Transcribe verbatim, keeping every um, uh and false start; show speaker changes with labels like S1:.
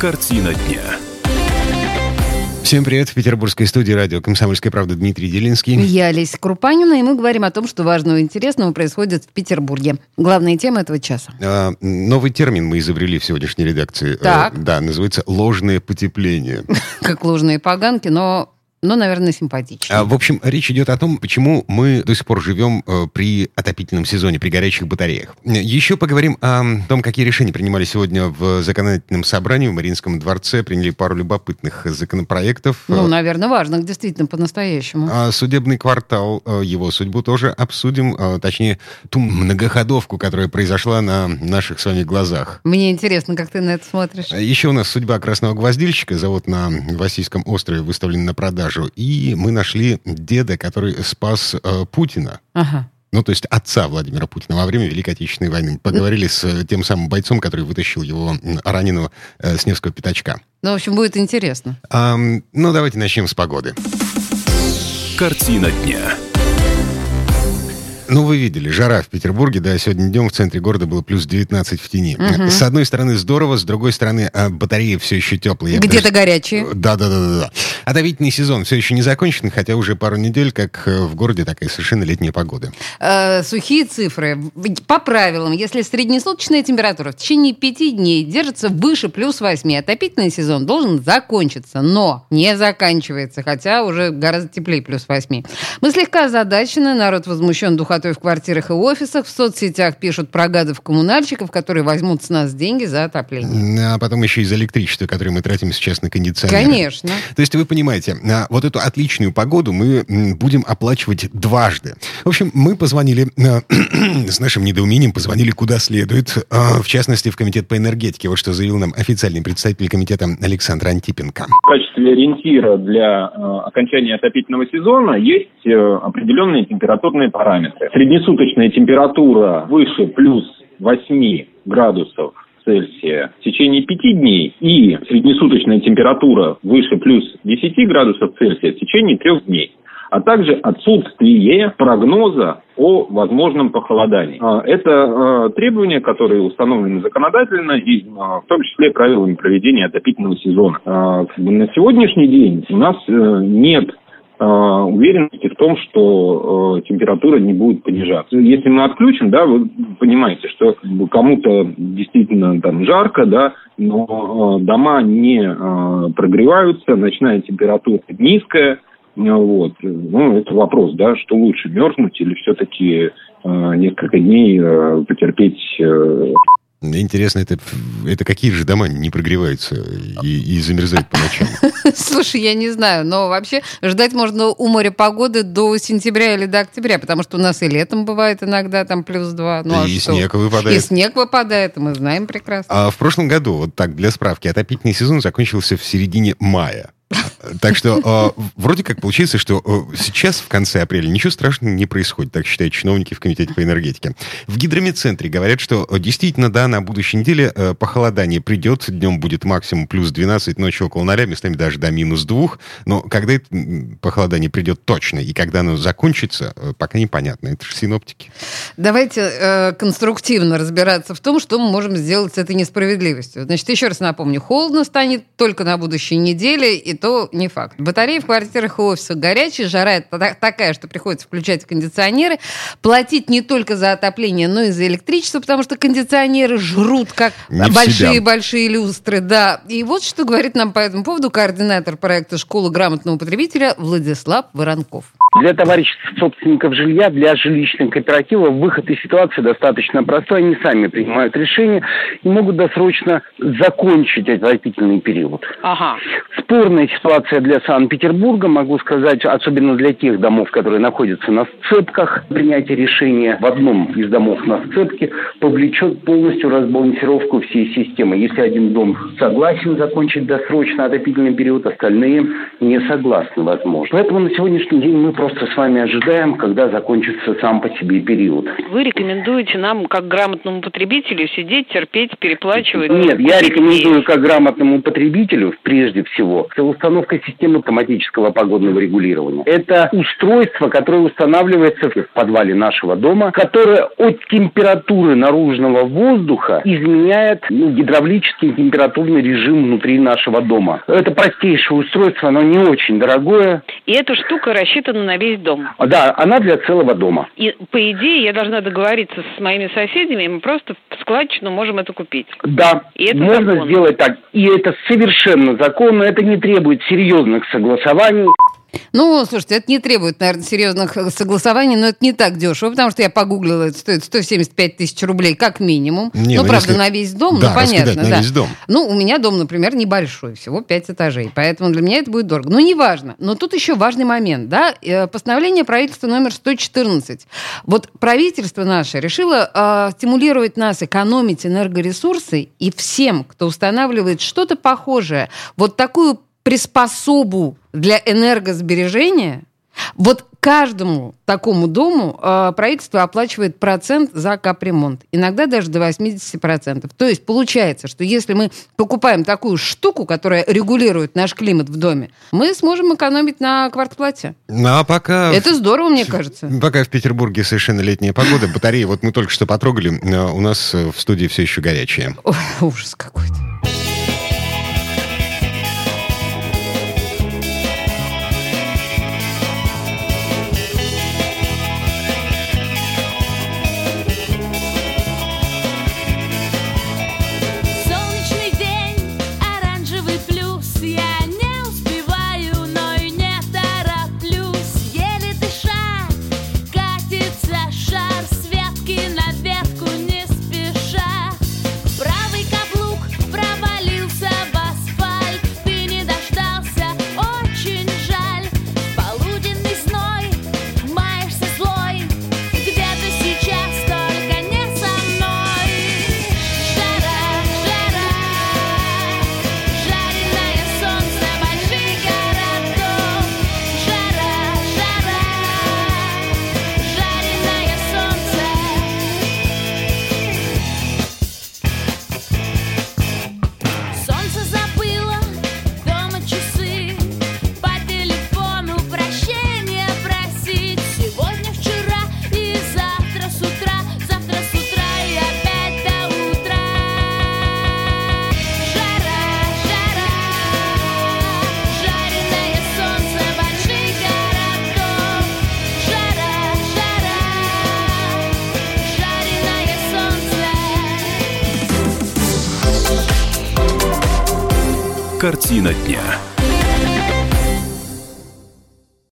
S1: Картина дня.
S2: Всем привет. В петербургской студии радио «Комсомольская правда» Дмитрий Делинский.
S3: Я Олеся Крупанина, и мы говорим о том, что важного и интересного происходит в Петербурге. Главная тема этого часа.
S2: А, новый термин мы изобрели в сегодняшней редакции.
S3: Так.
S2: А, да, называется «ложное потепление».
S3: Как ложные поганки, но... Ну, наверное, симпатично.
S2: А, в общем, речь идет о том, почему мы до сих пор живем э, при отопительном сезоне, при горячих батареях. Еще поговорим о том, какие решения принимали сегодня в законодательном собрании в Мариинском дворце. Приняли пару любопытных законопроектов.
S3: Ну, наверное, важных, действительно, по-настоящему.
S2: А судебный квартал, его судьбу тоже обсудим. Точнее, ту многоходовку, которая произошла на наших с вами глазах.
S3: Мне интересно, как ты на это смотришь.
S2: Еще у нас судьба красного гвоздильщика. Завод на Васильском острове выставлен на продажу. И мы нашли деда, который спас э, Путина.
S3: Ага.
S2: Ну, то есть отца Владимира Путина во время Великой Отечественной войны. Поговорили с тем самым бойцом, который вытащил его раненого э, с Невского пятачка.
S3: Ну, в общем, будет интересно.
S2: А, ну, давайте начнем с погоды.
S1: Картина дня.
S2: Ну, вы видели, жара в Петербурге, да, сегодня днем в центре города было плюс девятнадцать в тени.
S3: Угу.
S2: С одной стороны здорово, с другой стороны батареи все еще теплые.
S3: Где-то даже... горячие.
S2: Да-да-да. Отопительный сезон все еще не закончен, хотя уже пару недель, как в городе, такая совершенно летняя погода.
S3: Э, сухие цифры. По правилам, если среднесуточная температура в течение пяти дней держится выше плюс восьми, отопительный сезон должен закончиться, но не заканчивается, хотя уже гораздо теплее плюс восьми. Мы слегка озадачены, народ возмущен духотой в квартирах и офисах, в соцсетях пишут про гадов-коммунальщиков, которые возьмут с нас деньги за отопление.
S2: А потом еще и за электричество, которое мы тратим сейчас на кондиционеры.
S3: Конечно.
S2: То есть вы понимаете, вот эту отличную погоду мы будем оплачивать дважды. В общем, мы позвонили, с нашим недоумением позвонили куда следует, в частности, в Комитет по энергетике. Вот что заявил нам официальный представитель комитета Александр Антипенко.
S4: В качестве ориентира для окончания отопительного сезона есть определенные температурные параметры. Среднесуточная температура выше плюс восьми градусов Цельсия в течение пяти дней и среднесуточная температура выше плюс десяти градусов Цельсия в течение трех дней, а также отсутствие прогноза о возможном похолодании. Это требования, которые установлены законодательно и в том числе правилами проведения отопительного сезона. На сегодняшний день у нас нет уверенности в том, что э, температура не будет понижаться. Если мы отключим, да, вы понимаете, что кому-то действительно там жарко, да, но э, дома не э, прогреваются, ночная температура низкая. Вот. Ну, это вопрос, да, что лучше, мерзнуть или все-таки э, несколько дней э, потерпеть... Э...
S2: Интересно, это, это какие же дома не прогреваются и, и замерзают по ночам?
S3: Слушай, я не знаю, но вообще ждать можно у моря погоды до сентября или до октября, потому что у нас и летом бывает иногда там плюс два. Ну, а
S2: и
S3: что?
S2: снег выпадает.
S3: И снег выпадает, мы знаем прекрасно.
S2: А в прошлом году, вот так, для справки, отопительный сезон закончился в середине мая. Так что э, вроде как получается, что э, сейчас, в конце апреля, ничего страшного не происходит, так считают чиновники в Комитете по энергетике. В гидрометцентре говорят, что э, действительно, да, на будущей неделе э, похолодание придет, днем будет максимум плюс двенадцать, ночью около ноля, местами даже до минус двух. Но когда это похолодание придет точно и когда оно закончится, э, пока непонятно. Это же синоптики.
S3: Давайте э, конструктивно разбираться в том, что мы можем сделать с этой несправедливостью. Значит, еще раз напомню, холодно станет только на будущей неделе, и то не факт. Батареи в квартирах и офисах горячие, жара такая, что приходится включать кондиционеры, платить не только за отопление, но и за электричество, потому что кондиционеры жрут, как большие-большие люстры. Да. И вот что говорит нам по этому поводу координатор проекта «Школа грамотного потребителя» Владислав Воронков.
S5: Для товариществ собственников жилья, для жилищных кооперативов выход из ситуации достаточно простой. Они сами принимают решения и могут досрочно закончить отопительный период. Ага. Спорная ситуация для Санкт-Петербурга, могу сказать, особенно для тех домов, которые находятся на сцепках. Принятие решения в одном из домов на сцепке повлечет полностью разбалансировку всей системы. Если один дом согласен закончить досрочно отопительный период, остальные не согласны, возможно. Поэтому на сегодняшний день мы просто с вами ожидаем, когда закончится сам по себе период.
S6: Вы рекомендуете нам, как грамотному потребителю, сидеть, терпеть, переплачивать?
S5: Нет, я рекомендую как грамотному потребителю, прежде всего, установка системы автоматического погодного регулирования. Это устройство, которое устанавливается в подвале нашего дома, которое от температуры наружного воздуха изменяет ну, гидравлический температурный режим внутри нашего дома. Это простейшее устройство, оно не очень дорогое.
S6: И эта штука рассчитана на весь дом?
S5: Да, она для целого дома.
S6: И, по идее, я должна договориться с моими соседями, и мы просто в складчину можем это купить?
S5: Да,
S6: и это
S5: можно
S6: законно.
S5: сделать так. И это совершенно законно, это не требует серьезных согласований.
S3: Ну, слушайте, это не требует, наверное, серьезных согласований, но это не так дешево, потому что я погуглила, это стоит сто семьдесят пять тысяч рублей как минимум.
S2: Не,
S3: ну,
S2: ну,
S3: правда,
S2: если...
S3: на весь дом,
S2: да,
S3: ну, понятно.
S2: на
S3: да.
S2: весь дом.
S3: Ну, у меня дом, например, небольшой, всего пять этажей, поэтому для меня это будет дорого. Но неважно. Но тут еще важный момент, да, постановление правительства номер сто четырнадцать. Вот правительство наше решило э, стимулировать нас экономить энергоресурсы, и всем, кто устанавливает что-то похожее, вот такую приспособу для энергосбережения, вот каждому такому дому э, правительство оплачивает процент за капремонт. Иногда даже до восемьдесят процентов. То есть получается, что если мы покупаем такую штуку, которая регулирует наш климат в доме, мы сможем экономить на квартплате.
S2: А пока...
S3: Это здорово, мне кажется.
S2: Пока в Петербурге совершенно летняя погода, батареи, вот мы только что потрогали, у нас в студии все еще горячие.
S3: Ой, ужас какой-то.
S1: Картина дня.